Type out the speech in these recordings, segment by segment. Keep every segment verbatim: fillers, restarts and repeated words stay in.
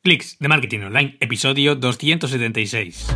Clics de Marketing Online, episodio doscientos setenta y seis.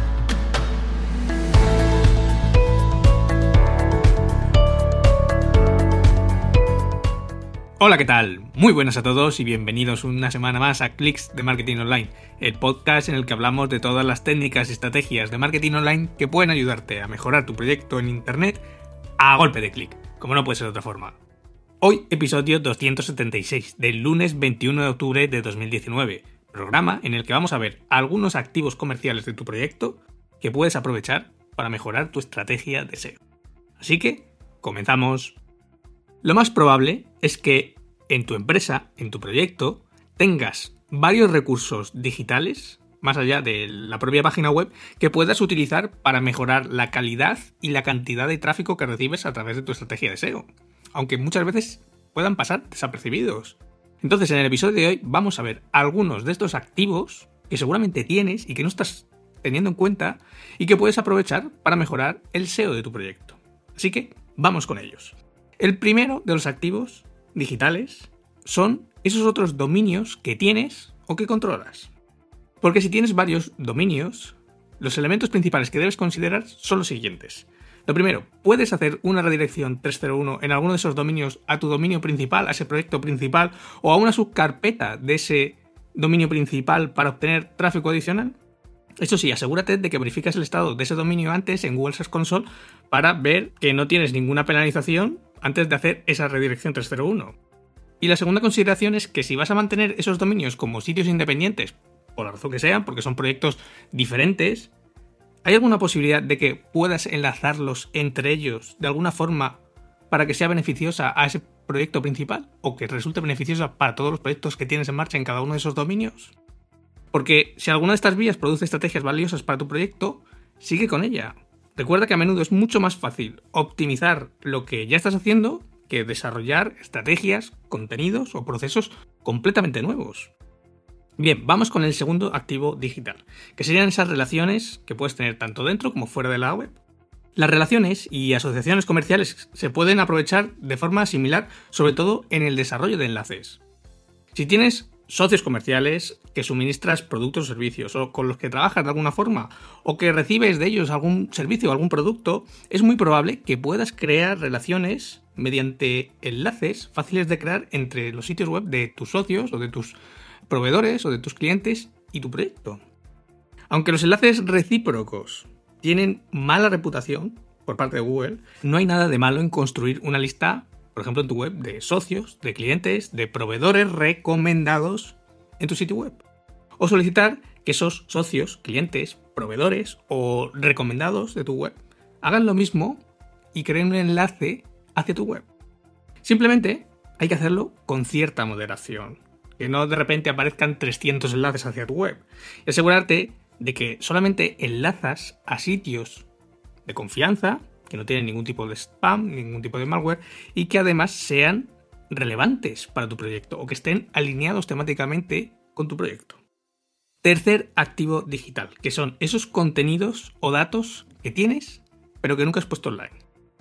Hola, ¿qué tal? Muy buenas a todos y bienvenidos una semana más a Clics de Marketing Online, el podcast en el que hablamos de todas las técnicas y estrategias de marketing online que pueden ayudarte a mejorar tu proyecto en Internet a golpe de clic, como no puede ser de otra forma. Hoy, episodio doscientos setenta y seis, del lunes veintiuno de octubre de dos mil diecinueve, programa en el que vamos a ver algunos activos comerciales de tu proyecto que puedes aprovechar para mejorar tu estrategia de S E O. Así que, comenzamos. Lo más probable es que en tu empresa, en tu proyecto, tengas varios recursos digitales, más allá de la propia página web, que puedas utilizar para mejorar la calidad y la cantidad de tráfico que recibes a través de tu estrategia de S E O, aunque muchas veces puedan pasar desapercibidos. Entonces, en el episodio de hoy vamos a ver algunos de estos activos que seguramente tienes y que no estás teniendo en cuenta y que puedes aprovechar para mejorar el S E O de tu proyecto. Así que, vamos con ellos. El primero de los activos digitales son esos otros dominios que tienes o que controlas. Porque si tienes varios dominios, los elementos principales que debes considerar son los siguientes. Lo primero, puedes hacer una redirección trescientos uno en alguno de esos dominios a tu dominio principal, a ese proyecto principal o a una subcarpeta de ese dominio principal para obtener tráfico adicional. Eso sí, asegúrate de que verificas el estado de ese dominio antes en Google Search Console para ver que no tienes ninguna penalización antes de hacer esa redirección trescientos uno. Y la segunda consideración es que si vas a mantener esos dominios como sitios independientes, por la razón que sean, porque son proyectos diferentes, ¿hay alguna posibilidad de que puedas enlazarlos entre ellos de alguna forma para que sea beneficiosa a ese proyecto principal o que resulte beneficiosa para todos los proyectos que tienes en marcha en cada uno de esos dominios? Porque si alguna de estas vías produce estrategias valiosas para tu proyecto, sigue con ella. Recuerda que a menudo es mucho más fácil optimizar lo que ya estás haciendo que desarrollar estrategias, contenidos o procesos completamente nuevos. Bien, vamos con el segundo activo digital, que serían esas relaciones que puedes tener tanto dentro como fuera de la web. Las relaciones y asociaciones comerciales se pueden aprovechar de forma similar, sobre todo en el desarrollo de enlaces. Si tienes socios comerciales que suministras productos o servicios o con los que trabajas de alguna forma o que recibes de ellos algún servicio o algún producto, es muy probable que puedas crear relaciones mediante enlaces fáciles de crear entre los sitios web de tus socios o de tus proveedores o de tus clientes y tu proyecto. Aunque los enlaces recíprocos tienen mala reputación por parte de Google, no hay nada de malo en construir una lista, por ejemplo en tu web, de socios, de clientes, de proveedores recomendados en tu sitio web. O solicitar que esos socios, clientes, proveedores o recomendados de tu web hagan lo mismo y creen un enlace hacia tu web. Simplemente hay que hacerlo con cierta moderación. Que no de repente aparezcan trescientos enlaces hacia tu web. Y asegurarte de que solamente enlazas a sitios de confianza, que no tienen ningún tipo de spam, ningún tipo de malware, y que además sean relevantes para tu proyecto o que estén alineados temáticamente con tu proyecto. Tercer activo digital, que son esos contenidos o datos que tienes, pero que nunca has puesto online.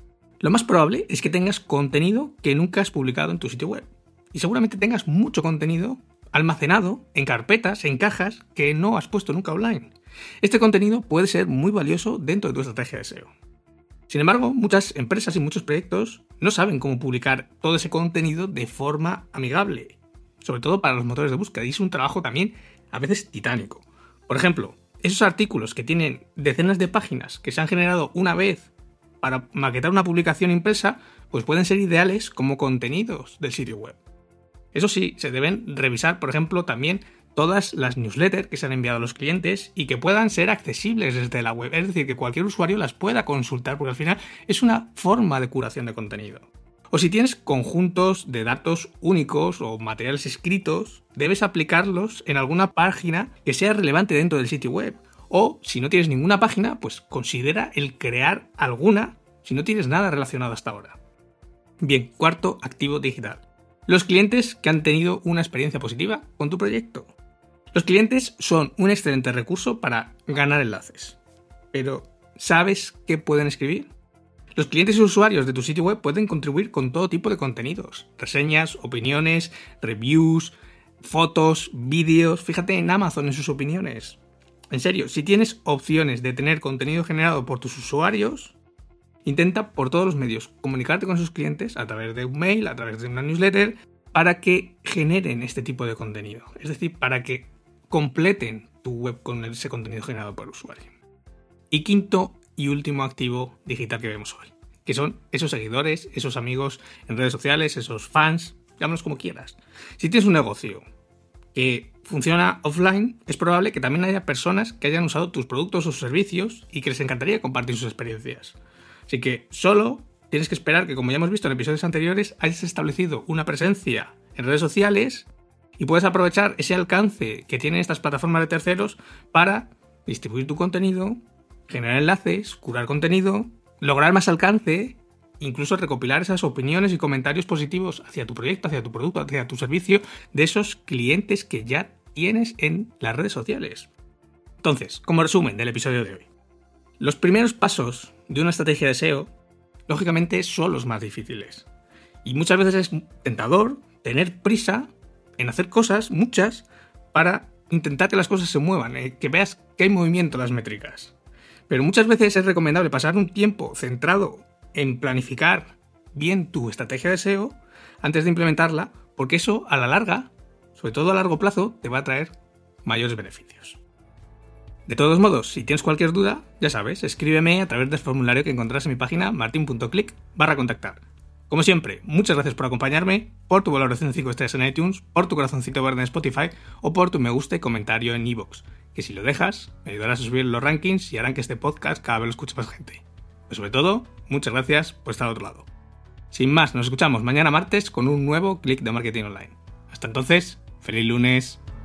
Lo más probable es que tengas contenido que nunca has publicado en tu sitio web. Y seguramente tengas mucho contenido almacenado en carpetas, en cajas, que no has puesto nunca online. Este contenido puede ser muy valioso dentro de tu estrategia de S E O. Sin embargo, muchas empresas y muchos proyectos no saben cómo publicar todo ese contenido de forma amigable, sobre todo para los motores de búsqueda, y es un trabajo también a veces titánico. Por ejemplo, esos artículos que tienen decenas de páginas que se han generado una vez para maquetar una publicación impresa, pues pueden ser ideales como contenidos del sitio web. Eso sí, se deben revisar, por ejemplo, también todas las newsletters que se han enviado a los clientes y que puedan ser accesibles desde la web. Es decir, que cualquier usuario las pueda consultar, porque al final es una forma de curación de contenido. O si tienes conjuntos de datos únicos o materiales escritos, debes aplicarlos en alguna página que sea relevante dentro del sitio web. O, si no tienes ninguna página, pues considera el crear alguna si no tienes nada relacionado hasta ahora. Bien, cuarto activo digital. Los clientes que han tenido una experiencia positiva con tu proyecto. Los clientes son un excelente recurso para ganar enlaces. Pero, ¿sabes qué pueden escribir? Los clientes y usuarios de tu sitio web pueden contribuir con todo tipo de contenidos, reseñas, opiniones, reviews, fotos, vídeos. Fíjate en Amazon en sus opiniones. En serio, si tienes opciones de tener contenido generado por tus usuarios, intenta por todos los medios comunicarte con sus clientes a través de un mail, a través de una newsletter, para que generen este tipo de contenido. Es decir, para que completen tu web con ese contenido generado por el usuario. Y quinto y último activo digital que vemos hoy, que son esos seguidores, esos amigos en redes sociales, esos fans, llámalos como quieras. Si tienes un negocio que funciona offline, es probable que también haya personas que hayan usado tus productos o servicios y que les encantaría compartir sus experiencias. Así que solo tienes que esperar que, como ya hemos visto en episodios anteriores, hayas establecido una presencia en redes sociales y puedes aprovechar ese alcance que tienen estas plataformas de terceros para distribuir tu contenido, generar enlaces, curar contenido, lograr más alcance, incluso recopilar esas opiniones y comentarios positivos hacia tu proyecto, hacia tu producto, hacia tu servicio, de esos clientes que ya tienes en las redes sociales. Entonces, como resumen del episodio de hoy, los primeros pasos de una estrategia de S E O, lógicamente, son los más difíciles. Y muchas veces es tentador tener prisa en hacer cosas, muchas, para intentar que las cosas se muevan, eh, que veas que hay movimiento en las métricas. Pero muchas veces es recomendable pasar un tiempo centrado en planificar bien tu estrategia de S E O antes de implementarla, porque eso a la larga, sobre todo a largo plazo, te va a traer mayores beneficios. De todos modos, si tienes cualquier duda, ya sabes, escríbeme a través del formulario que encontrarás en mi página martin.click barra contactar. Como siempre, muchas gracias por acompañarme, por tu valoración de cinco estrellas en iTunes, por tu corazoncito verde en Spotify o por tu me gusta y comentario en iVoox, que si lo dejas, me ayudarás a subir los rankings y harán que este podcast cada vez lo escuche más gente. Pero sobre todo, muchas gracias por estar al otro lado. Sin más, nos escuchamos mañana martes con un nuevo Click de Marketing Online. Hasta entonces, feliz lunes.